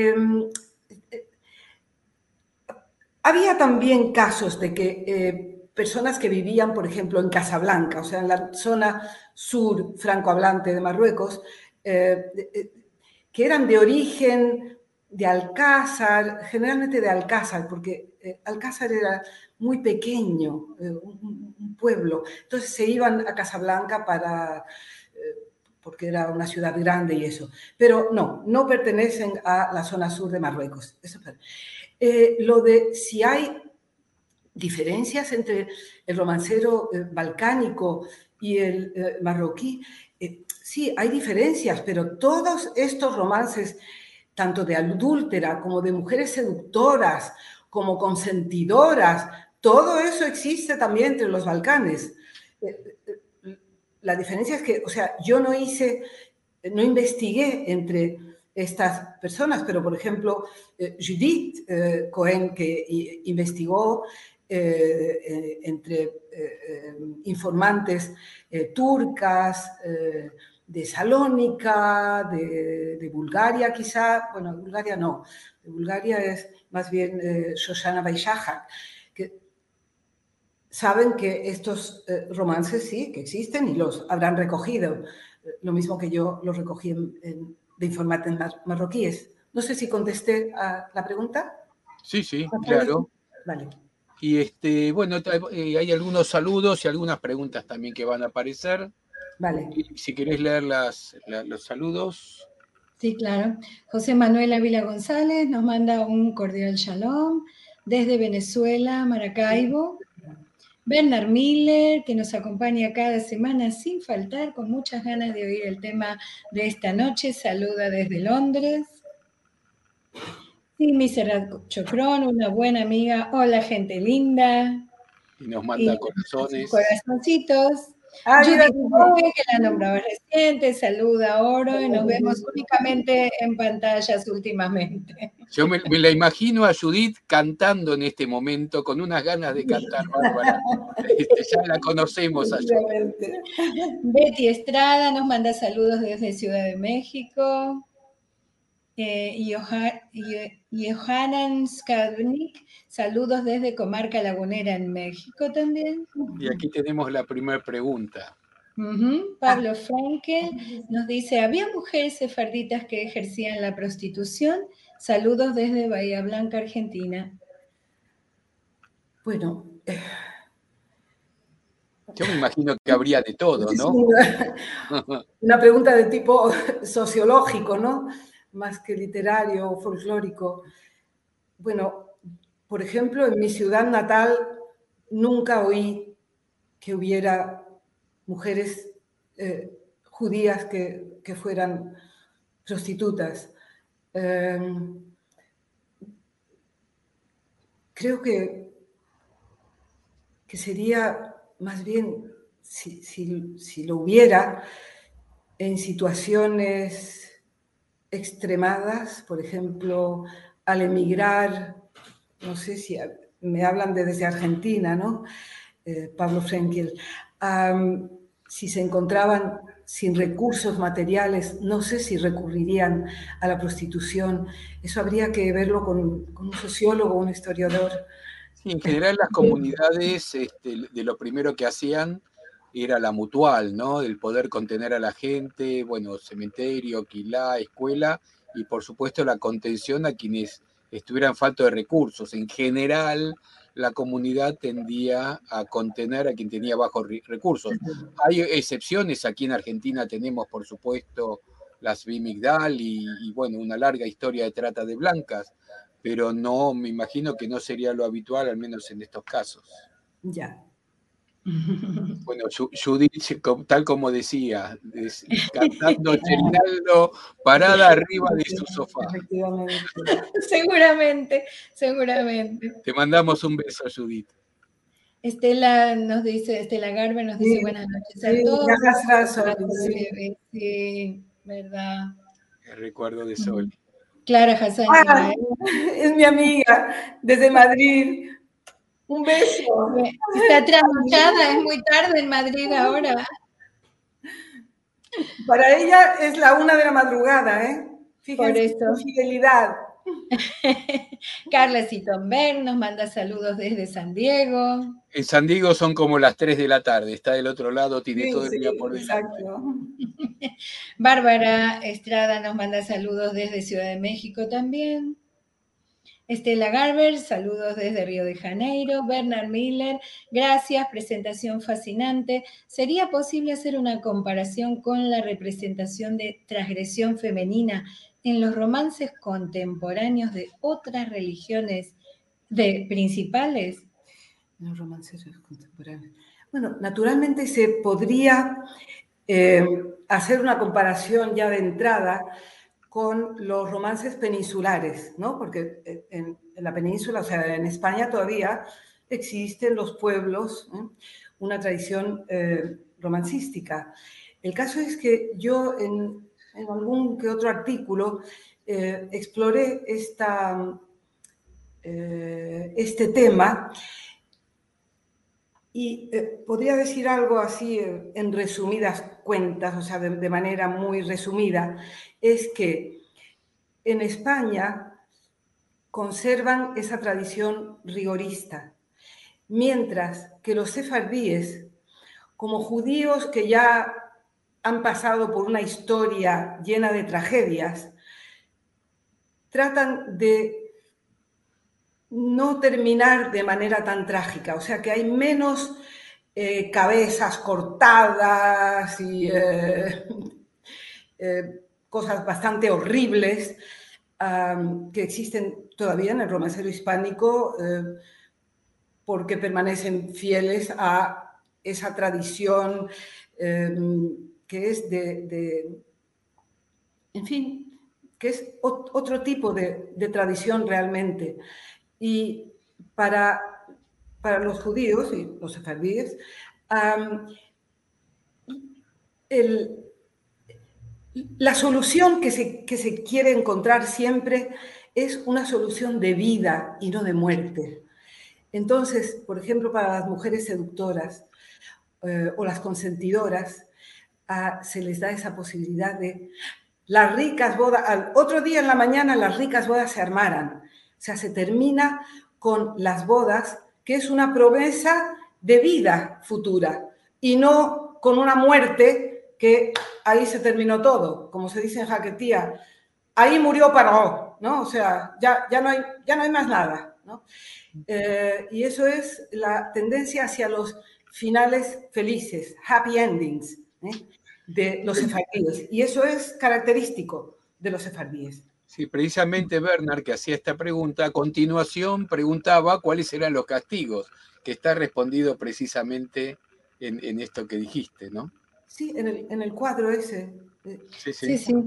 Había también casos de que personas que vivían, por ejemplo, en Casablanca, o sea, en la zona sur francohablante de Marruecos, que eran de origen de Alcázar, generalmente de Alcázar, porque Alcázar era muy pequeño, un pueblo. Entonces se iban a Casablanca porque era una ciudad grande y eso. Pero no pertenecen a la zona sur de Marruecos. Eso lo de si hay diferencias entre el romancero balcánico y el marroquí, sí, hay diferencias, pero todos estos romances, tanto de adúltera como de mujeres seductoras, como consentidoras, todo eso existe también entre los Balcanes. La diferencia es que, o sea, yo no investigué entre estas personas, pero por ejemplo, Judith Cohen, que investigó entre informantes turcas, de Salónica, de Bulgaria quizá, bueno, de Bulgaria no, de Bulgaria es más bien Shoshana Baishajak, que saben que estos romances sí, que existen y los habrán recogido, lo mismo que yo los recogí de informantes marroquíes. No sé si contesté a la pregunta. Sí, claro. Vale. Y bueno, hay algunos saludos y algunas preguntas también que van a aparecer. Vale. Y si querés leer los saludos. Sí, claro. José Manuel Ávila González nos manda un cordial shalom desde Venezuela, Maracaibo. Bernard Miller, que nos acompaña cada semana sin faltar, con muchas ganas de oír el tema de esta noche, saluda desde Londres. Simi Serrat Chocrón, una buena amiga, hola gente linda. Y nos manda corazones. Corazoncitos. Judith Bowen, que la nombraba reciente, saluda Oro y nos vemos únicamente en pantallas últimamente. Yo me la imagino a Judith cantando en este momento, con unas ganas de cantar, Bárbara. Ya la conocemos a Judith. Betty Estrada nos manda saludos desde Ciudad de México. Johanan Skadnik, saludos desde Comarca Lagunera en México también. Y aquí tenemos la primera pregunta. Pablo Frankel nos dice, ¿había mujeres sefarditas que ejercían la prostitución? Saludos desde Bahía Blanca, Argentina. Bueno, yo me imagino que habría de todo, ¿no? Una pregunta de tipo sociológico, ¿no? Más que literario o folclórico. Bueno, por ejemplo, en mi ciudad natal nunca oí que hubiera mujeres judías que fueran prostitutas. Creo que sería más bien, si lo hubiera, en situaciones extremadas, por ejemplo, al emigrar, no sé si me hablan desde Argentina, ¿no? Pablo Frenkel, si se encontraban sin recursos materiales, no sé si recurrirían a la prostitución. Eso habría que verlo con un sociólogo, un historiador. Sí, en general las comunidades, de lo primero que hacían era la mutual, ¿no? El poder contener a la gente, bueno, cementerio, quilá, escuela, y por supuesto la contención a quienes estuvieran falto de recursos. En general, la comunidad tendía a contener a quien tenía bajos recursos. Hay excepciones, aquí en Argentina tenemos, por supuesto, las Bimigdal y bueno, una larga historia de trata de blancas, pero no, me imagino que no sería lo habitual, al menos en estos casos. Ya. Bueno, Judith, tal como decía, cantando Cherinaldo parada arriba de su sofá. Efectivamente. Seguramente, seguramente. Te mandamos un beso, Judith. Estela nos dice, Estela Garber nos dice buenas noches a todos. Sí, verdad. El recuerdo de Sol. Clara Hassan. Es mi amiga desde Madrid. Un beso. Está trasnochada, es muy tarde en Madrid ahora. Para ella es la 1 de la madrugada, ¿eh? Fíjense Por eso. su fidelidad. Carla Citonberg nos manda saludos desde San Diego. En San Diego son como las 3 de la tarde, está del otro lado, tiene Sí, todo el día por delante. Exacto. Bárbara Estrada nos manda saludos desde Ciudad de México también. Estela Garber, saludos desde Río de Janeiro. Bernard Miller, gracias, presentación fascinante. ¿Sería posible hacer una comparación con la representación de transgresión femenina en los romances contemporáneos de otras religiones principales? Los romances contemporáneos. Bueno, naturalmente se podría hacer una comparación ya de entrada con los romances peninsulares, ¿no? Porque en la península, o sea, en España todavía existen los pueblos, una tradición romancística. El caso es que yo en algún que otro artículo exploré este tema y podría decir algo así en resumidas cuentas, o sea, de manera muy resumida, es que en España conservan esa tradición rigorista, mientras que los sefardíes, como judíos que ya han pasado por una historia llena de tragedias, tratan de no terminar de manera tan trágica, o sea que hay menos cabezas cortadas y cosas bastante horribles que existen todavía en el romancero hispánico porque permanecen fieles a esa tradición que es en fin, que es otro tipo de tradición realmente. Y para los judíos y los sefardíes, la solución que se quiere encontrar siempre es una solución de vida y no de muerte. Entonces, por ejemplo, para las mujeres seductoras o las consentidoras, se les da esa posibilidad de las ricas bodas. Al otro día en la mañana las ricas bodas se armaran. O sea, se termina con las bodas, que es una promesa de vida futura y no con una muerte que ahí se terminó todo, como se dice en Jaquetía, ahí murió Paró, ¿no? O sea, ya no hay más nada, ¿no? Y eso es la tendencia hacia los finales felices, happy endings, de los sefardíes. Y eso es característico de los sefardíes. Sí, precisamente Bernard, que hacía esta pregunta, a continuación preguntaba cuáles eran los castigos, que está respondido precisamente en esto que dijiste, ¿no? Sí, en el cuadro ese. Sí.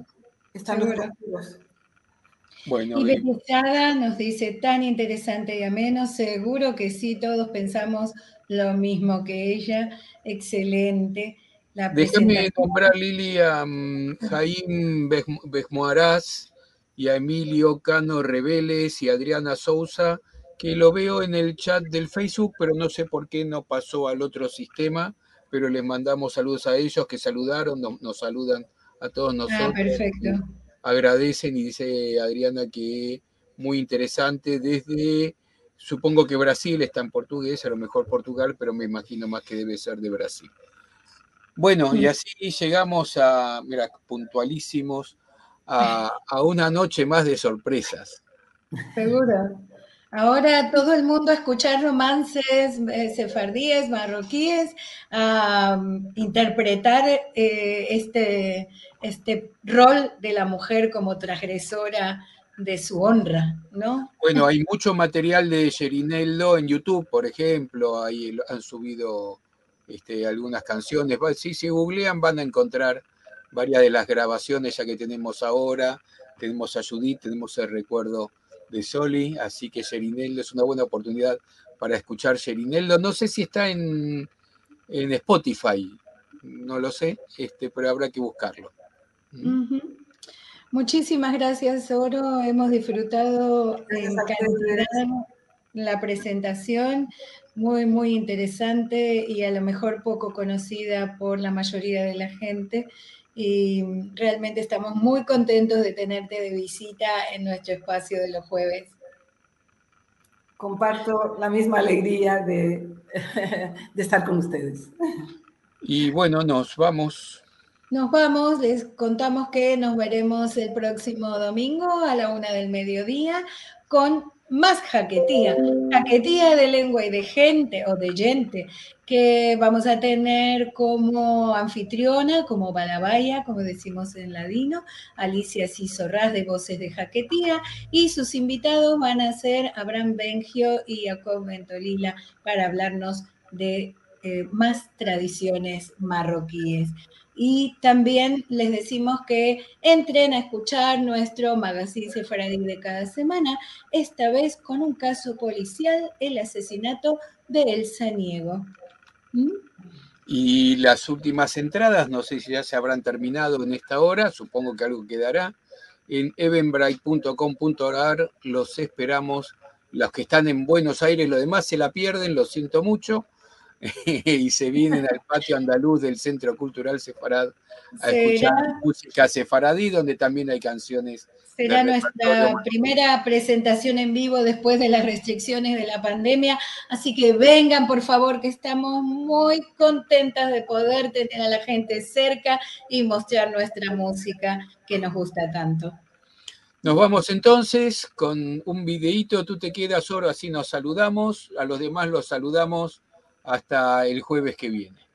están los futuros. Bueno, y Betty Estrada nos dice, tan interesante y ameno, seguro que sí, todos pensamos lo mismo que ella, excelente la déjame presentación. nombrar, Lili, a Jaime Besmoarás y a Emilio Cano Reveles y a Adriana Sousa, que lo veo en el chat del Facebook, pero no sé por qué no pasó al otro sistema, pero les mandamos saludos a ellos que saludaron, nos saludan a todos nosotros. Perfecto. Agradecen y dice Adriana que muy interesante desde, supongo que Brasil, está en portugués, a lo mejor Portugal, pero me imagino más que debe ser de Brasil. Bueno, y así llegamos a, mira, puntualísimos, a una noche más de sorpresas. Seguro. Ahora todo el mundo a escuchar romances sefardíes, marroquíes, a interpretar este rol de la mujer como transgresora de su honra, ¿no? Bueno, hay mucho material de Sherinello en YouTube, por ejemplo, ahí han subido algunas canciones. Si googlean van a encontrar varias de las grabaciones ya que tenemos ahora. Tenemos a Judith, tenemos el recuerdo de Soli, así que Sherinello es una buena oportunidad para escuchar Sherinello. No sé si está en Spotify, no lo sé, pero habrá que buscarlo. Muchísimas gracias, Oro. Hemos disfrutado en cantidad la presentación, muy, muy interesante y a lo mejor poco conocida por la mayoría de la gente. Y realmente estamos muy contentos de tenerte de visita en nuestro espacio de los jueves. Comparto la misma alegría de estar con ustedes. Y bueno, nos vamos. Nos vamos, les contamos que nos veremos el próximo domingo a la 1 del mediodía con más jaquetía de lengua y de gente o de gente, que vamos a tener como anfitriona, como balabaya, como decimos en ladino, Alicia Cisorrás de Voces de Jaquetía, y sus invitados van a ser Abraham Bengio y Jacob Ventolila para hablarnos de más tradiciones marroquíes. Y también les decimos que entren a escuchar nuestro magazine sefaradí de cada semana, esta vez con un caso policial, el asesinato de Elsa Niego. Y las últimas entradas, no sé si ya se habrán terminado en esta hora, supongo que algo quedará. En eventbrite.com.ar los esperamos. Los que están en Buenos Aires, los demás se la pierden, lo siento mucho. Y se vienen al patio andaluz del Centro Cultural Sefarad a escuchar música sefaradí, donde también hay canciones. Será nuestra primera presentación en vivo después de las restricciones de la pandemia, así que vengan por favor, que estamos muy contentas de poder tener a la gente cerca y mostrar nuestra música que nos gusta tanto. Nos vamos entonces con un videíto, tú te quedas, Oro, así nos saludamos, a los demás los saludamos hasta el jueves que viene.